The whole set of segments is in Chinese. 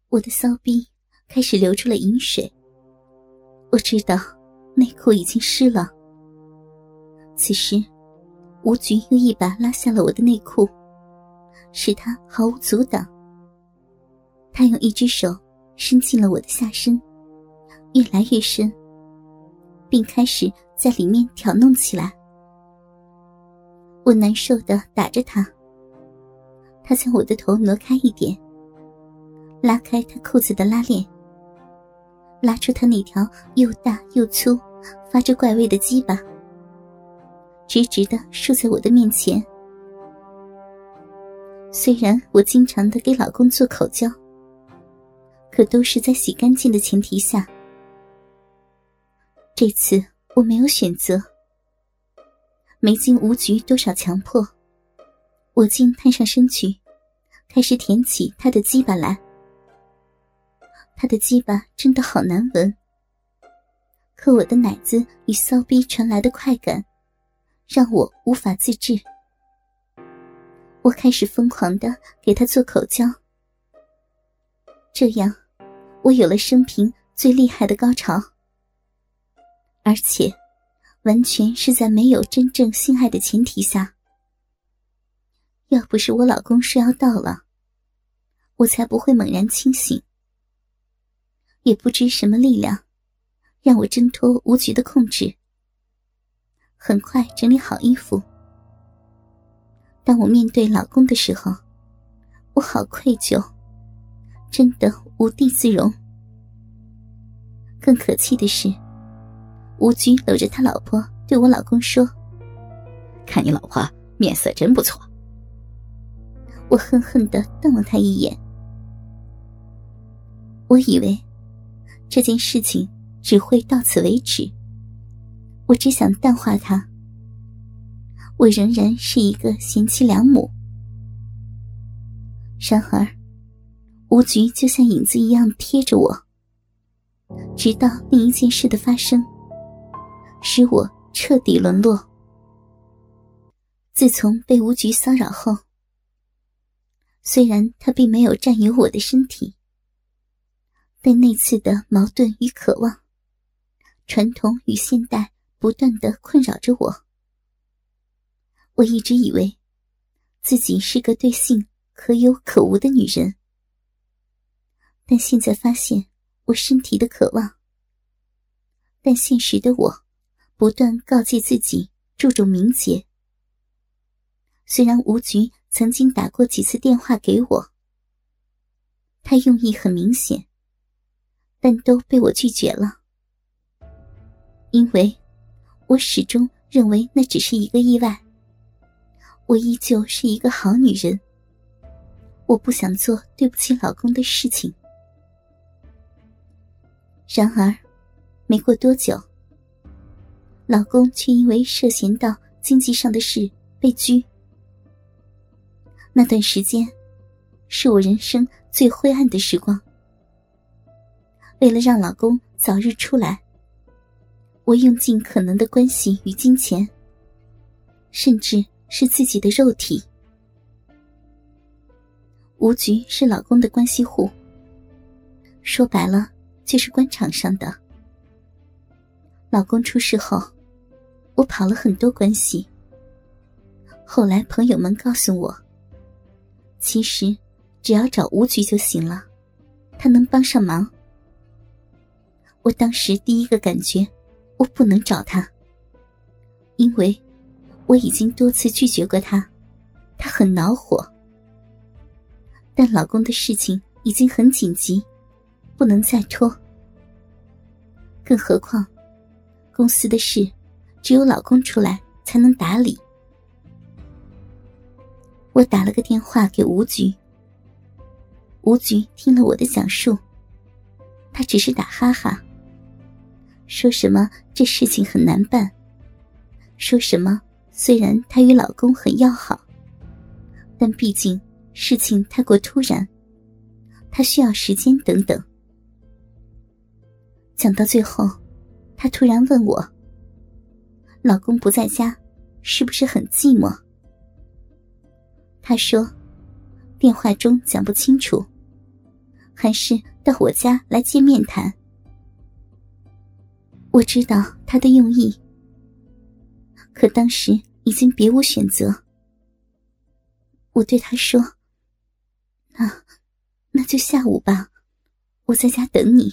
我的骚逼开始流出了饮水，我知道内裤已经湿了。此时吴局又一把拉下了我的内裤，使他毫无阻挡。他用一只手伸进了我的下身，越来越深，并开始在里面挑弄起来。我难受地打着他，他将我的头挪开一点，拉开他裤子的拉链，拉出他那条又大又粗发着怪味的鸡巴，直直地竖在我的面前。虽然我经常地给老公做口交，可都是在洗干净的前提下。这次我没有选择，没经吴局多少强迫，我竟探上身去，开始舔起他的鸡巴来。他的鸡巴真的好难闻，可我的奶子与骚逼传来的快感让我无法自制。我开始疯狂地给他做口交，这样我有了生平最厉害的高潮，而且完全是在没有真正性爱的前提下。要不是我老公说要到了，我才不会猛然清醒。也不知什么力量让我挣脱吴局的控制，很快整理好衣服。当我面对老公的时候，我好愧疚，真的无地自容。更可气的是，吴局搂着他老婆对我老公说：“ 看你老婆面色真不错。” 我恨恨地瞪了他一眼。我以为这件事情只会到此为止，我只想淡化它。我仍然是一个贤妻良母。然而吴局就像影子一样贴着我，直到另一件事的发生，使我彻底沦落。自从被吴局骚扰后，虽然他并没有占有我的身体，但那次的矛盾与渴望，传统与现代不断地困扰着我。我一直以为自己是个对性可有可无的女人，但现在发现我身体的渴望。但现实的我不断告诫自己注重名节。虽然吴局曾经打过几次电话给我，他用意很明显，但都被我拒绝了。因为我始终认为那只是一个意外，我依旧是一个好女人，我不想做对不起老公的事情。然而没过多久，老公却因为涉嫌到经济上的事被拘。那段时间是我人生最灰暗的时光。为了让老公早日出来，我用尽可能的关系与金钱，甚至是自己的肉体。吴局是老公的关系户，说白了就是官场上的。老公出事后，我跑了很多关系。后来朋友们告诉我，其实只要找吴局就行了，他能帮上忙。我当时第一个感觉，我不能找他，因为我已经多次拒绝过他，他很恼火。但老公的事情已经很紧急，不能再拖。更何况公司的事只有老公出来才能打理。我打了个电话给吴局，吴局听了我的讲述，他只是打哈哈，说什么这事情很难办，说什么虽然他与老公很要好，但毕竟事情太过突然，他需要时间等等。讲到最后，他突然问我，老公不在家，是不是很寂寞？他说电话中讲不清楚， 还是到我家来见面谈。我知道他的用意，可当时已经别无选择。我对他说：那就下午吧，我在家等你。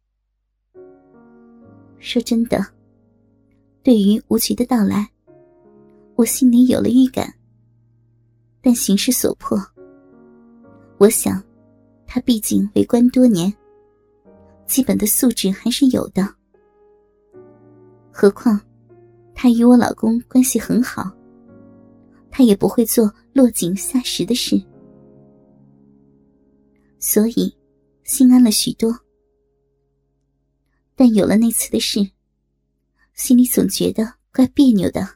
说真的，对于吴局的到来，我心里有了预感，但形势所迫，我想他毕竟为官多年，基本的素质还是有的。何况他与我老公关系很好，他也不会做落井下石的事，所以心安了许多。但有了那次的事，心里总觉得怪别扭的。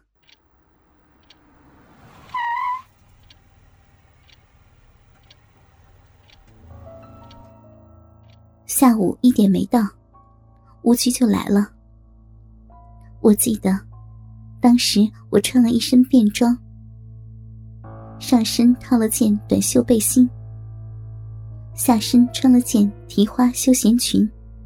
下午1点没到，吴局就来了。我记得当时我穿了一身便装，上身套了件短袖背心，下身穿了件提花休闲裙。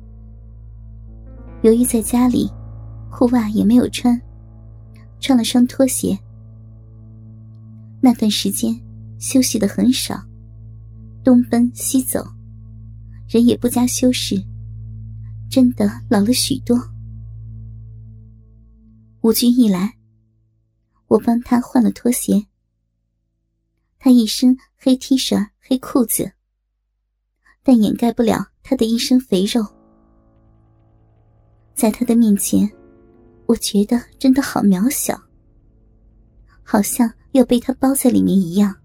由于在家里裤袜也没有穿了双拖鞋，那段时间休息得很少，东奔西走，人也不加修饰，真的老了许多。吴局一来，我帮他换了拖鞋。他一身黑 T 恤黑裤子，但掩盖不了他的一身肥肉。在他的面前，我觉得真的好渺小，好像要被他包在里面一样。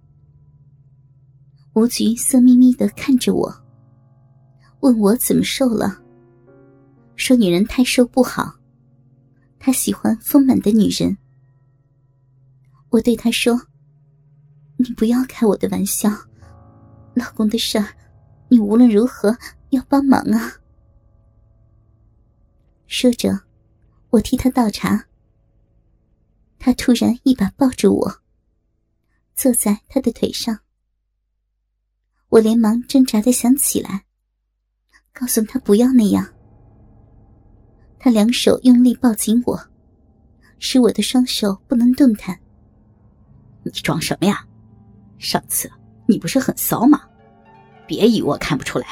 吴局色眯眯地看着我，问我怎么瘦了，说女人太瘦不好，他喜欢丰满的女人。我对他说：你不要开我的玩笑，老公的事儿，你无论如何要帮忙啊。说着，我替他倒茶。他突然一把抱住我，坐在他的腿上。我连忙挣扎地想起来，告诉他不要那样。他两手用力抱紧我，使我的双手不能动弹。 你装什么呀？上次你不是很骚吗？别以为我看不出来。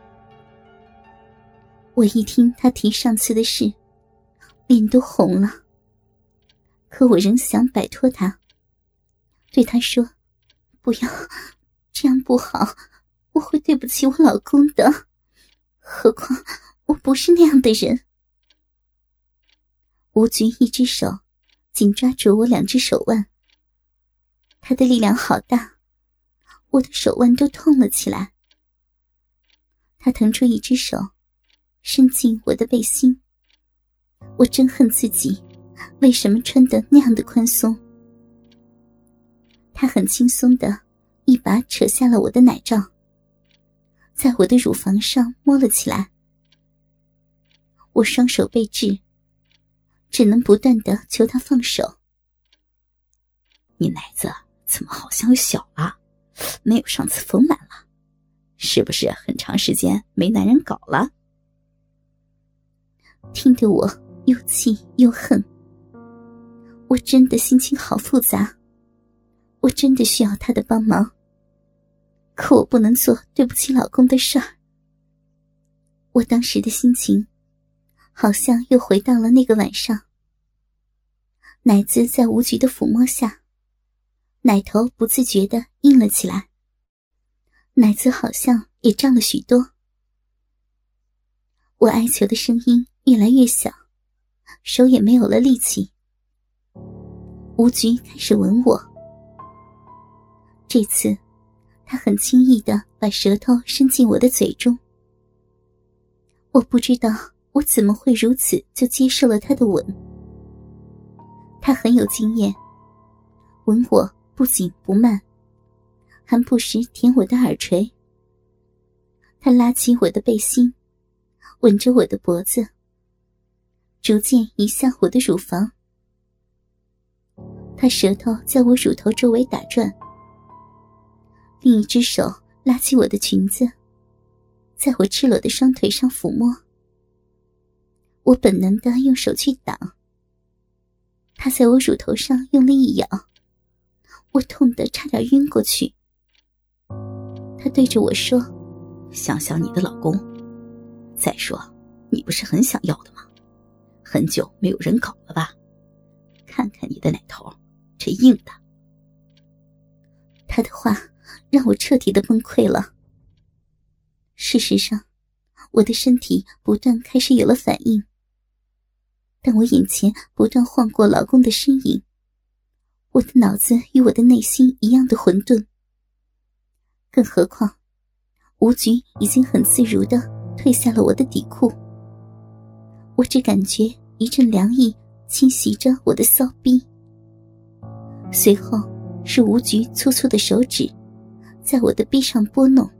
我一听他提上次的事，脸都红了，可我仍想摆脱他，对他说：不要，这样不好，我会对不起我老公的，何况我不是那样的人。吴局一只手紧抓住我2只手腕，他的力量好大，我的手腕都痛了起来。他腾出一只手伸进我的背心，我真恨自己为什么穿得那样的宽松。他很轻松地一把扯下了我的奶罩，在我的乳房上摸了起来。我双手被制，只能不断地求他放手。 你奶子怎么好像小了，没有上次丰满了，是不是很长时间没男人搞了？ 听得我又气又恨，我真的心情好复杂，我真的需要他的帮忙，可我不能做对不起老公的事儿。我当时的心情好像又回到了那个晚上，奶子在吴局的抚摸下，奶头不自觉地硬了起来，奶子好像也胀了许多。我哀求的声音越来越小，手也没有了力气。吴局开始吻我，这次他很轻易地把舌头伸进我的嘴中。我不知道我怎么会如此就接受了他的吻。他很有经验，吻我不紧不慢，还不时舔我的耳垂。他拉起我的背心，吻着我的脖子，逐渐移向我的乳房。他舌头在我乳头周围打转，另一只手拉起我的裙子， 在我赤裸的双腿上抚摸。我本能地用手去挡，他在我乳头上用力一咬，我痛得差点晕过去。他对着我说： 想想你的老公，再说你不是很想要的吗？很久没有人搞了吧？看看你的奶头，这硬的。 他的话让我彻底的崩溃了。事实上，我的身体不断开始有了反应，但我眼前不断晃过老公的身影，我的脑子与我的内心一样的混沌。更何况吴局已经很自如地褪下了我的底裤，我只感觉一阵凉意侵袭着我的骚逼，随后是吴局粗粗的手指在我的逼上拨弄。